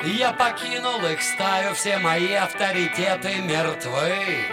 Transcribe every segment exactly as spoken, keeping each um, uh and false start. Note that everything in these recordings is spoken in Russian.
Я покинул их стаю, все мои авторитеты мертвы.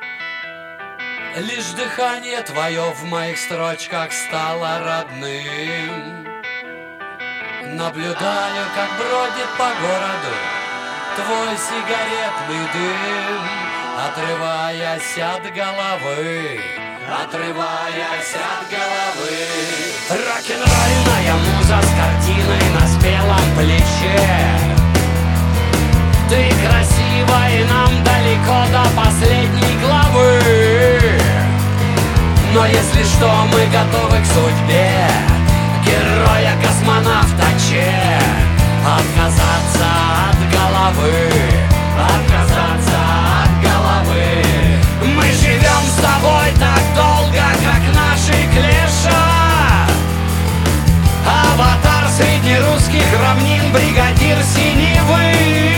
Лишь дыхание твое в моих строчках стало родным. Наблюдаю, как бродит по городу твой сигаретный дым, отрываясь от головы, отрываясь от головы. Рок-н-ролльная муза с картиной на спелом плече. Ты красива, и нам далеко до последней главы. Но если что, мы готовы к судьбе героя-космонавта Че. Отказаться от головы, отказаться от головы. Мы живем с тобой так долго, как наши клеша. Аватар среднерусских равнин, бригадир синевы.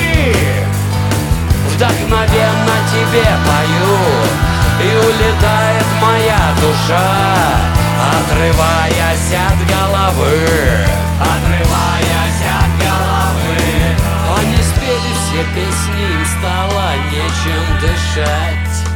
Вдохновенно тебе пою, и улетает моя душа, отрываясь от головы, отрываясь от головы. Они спели все песни, им стало нечем дышать.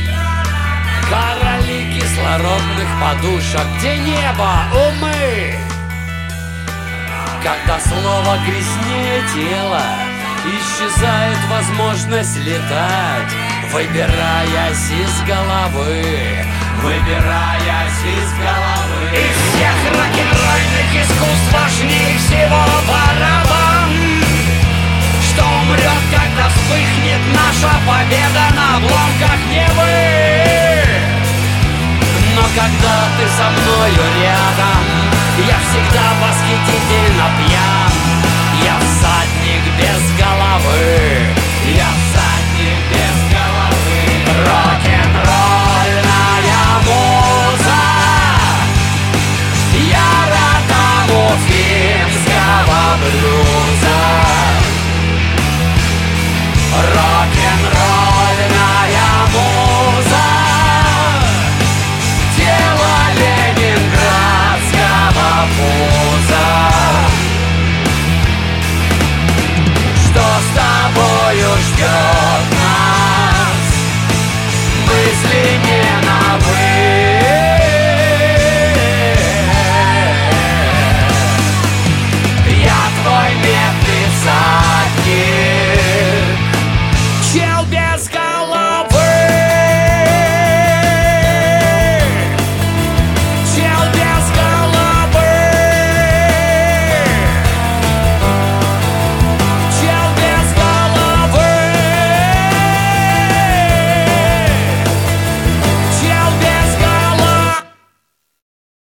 Короли кислородных подушек, где небо, умы. Когда слово грязнее тела, исчезает возможность летать, выбираясь из головы, выбираясь из головы. Из всех рок-н-ролльных искусств важнее всего барабан, что умрет, когда вспыхнет наша победа на обломках Невы. Но когда ты со мною рядом, я всегда восхитительно пьян. Я всадник без головы, я всадник без головы. Рок-н-ролльная муза, я ротом уфимского блюза.